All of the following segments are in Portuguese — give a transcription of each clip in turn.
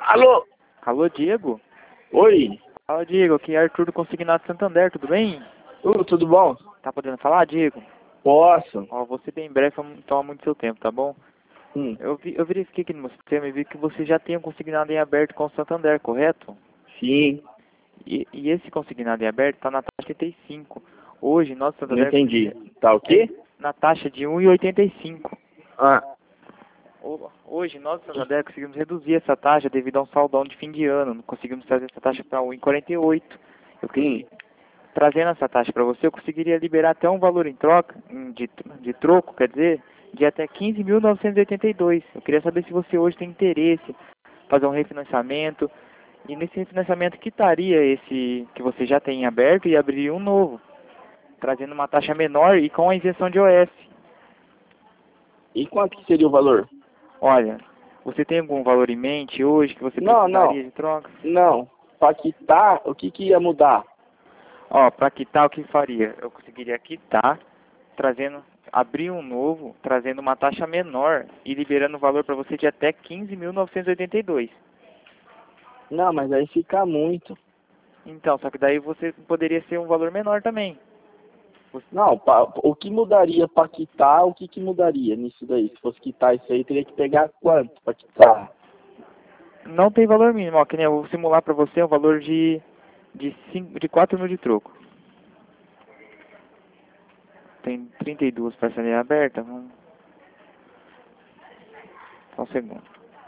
Alô? Alô, Diego? Oi? Fala, Diego. Aqui é Arthur do Consignado Santander, tudo bem? Tudo bom? Tá podendo falar, Diego? Posso? Ó, vou ser bem breve pra não tomar muito seu tempo, tá bom? Hum, Eu verifiquei aqui no meu sistema e vi que você já tem um consignado em aberto com o Santander, correto? sim, E esse consignado em aberto tá na taxa 85. Hoje, nosso não Santander entendi. Tá o quê? na taxa de 1,85. Ah, Hoje, nós, Santander, conseguimos reduzir essa taxa devido a um saldão de fim de ano. Não conseguimos trazer essa taxa para 1,48. hum. Trazendo essa taxa para você, eu conseguiria liberar até um valor em troca, de troco, quer dizer, de até 15.982. Eu queria saber se você hoje tem interesse em fazer um refinanciamento. E nesse refinanciamento, quitaria esse que você já tem em aberto e abriria um novo, trazendo uma taxa menor e com a isenção de OS. E quanto que seria o valor? Olha, você tem algum valor em mente hoje que você Não, precisaria de troca? não. Pra quitar, o que ia mudar? Ó, para quitar, o que faria? Eu conseguiria quitar, abrir um novo, trazendo uma taxa menor e liberando o valor para você de até 15.982. Não, mas aí fica muito. Então, só que daí você poderia ser um valor menor também. Não, o que mudaria pra quitar, o que mudaria nisso daí? Se fosse quitar isso aí, teria que pegar quanto pra quitar? Não tem valor mínimo, ó, que nem eu vou simular para você um valor de 4 mil de troco. Tem 32 parcelas abertas, vamos... Só um segundo.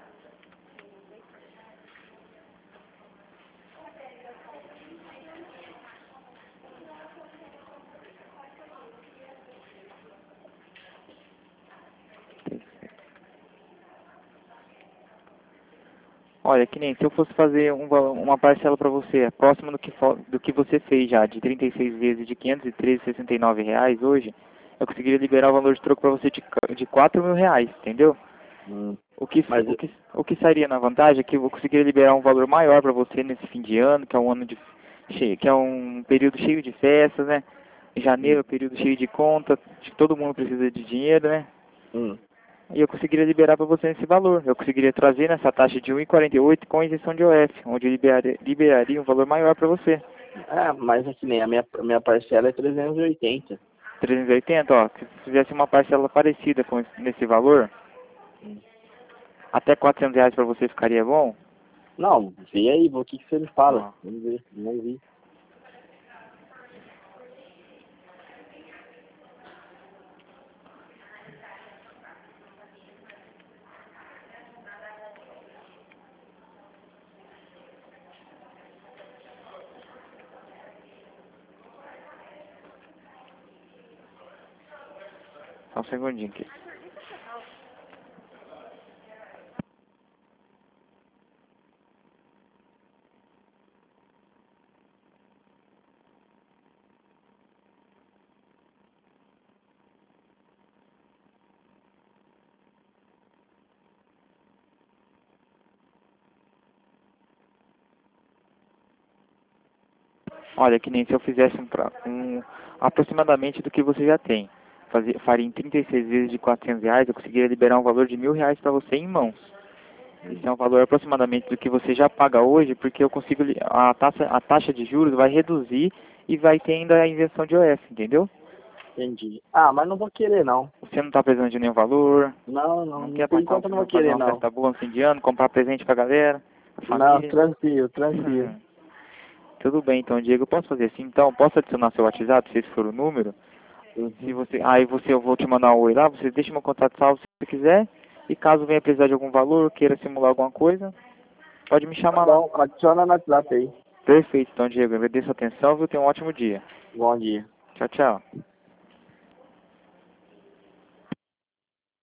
Olha, que nem se eu fosse fazer uma parcela para você, próxima do que você fez já, de 36 vezes de R$ 513,69 hoje, eu conseguiria liberar o valor de troco para você de R$ 4.000, entendeu? Hum. O que, Mas, o que sairia na vantagem é que eu conseguiria liberar um valor maior para você nesse fim de ano, que é um que é um período cheio de festas, né? Janeiro é um período cheio de conta, todo mundo precisa de dinheiro, né? hum. E eu conseguiria liberar para você esse valor. Eu conseguiria trazer nessa taxa de 1,48 com isenção de OF, onde eu liberaria um valor maior para você. Mas é que nem a minha parcela é 380. 380, ó, se fizesse uma parcela parecida com nesse valor, até R$ 400 para você ficaria bom? Não, vê aí, o que você me fala. Ó, Vamos ver, vamos ver. só um segundinho aqui. Olha, que nem se eu fizesse aproximadamente do que você já tem. Faria em 36 vezes de R$ 400, eu conseguiria liberar um valor de R$ 1.000 para você em mãos. Esse é um valor aproximadamente do que você já paga hoje, porque eu consigo, a taxa de juros vai reduzir e vai ter ainda a isenção de OF, entendeu? Entendi. Mas não vou querer, não. Você não está precisando de nenhum valor, Não, não não, quer por enquanto eu não vou fazer querer, uma não. festa boa no fim de ano, comprar presente pra galera, pra Não, família. tranquilo, tranquilo. Tudo bem, então, Diego, eu posso fazer assim, então, posso adicionar seu WhatsApp, se esse for o número? Se Uhum. você, eu vou te mandar um oi lá, você deixa meu contato salvo se você quiser, e caso venha precisar de algum valor, queira simular alguma coisa, pode me Tá chamar lá. bom, adiciona no WhatsApp aí. Perfeito, então, Diego, agradeço a atenção, viu? Tenha um ótimo dia. Bom dia. Tchau, tchau.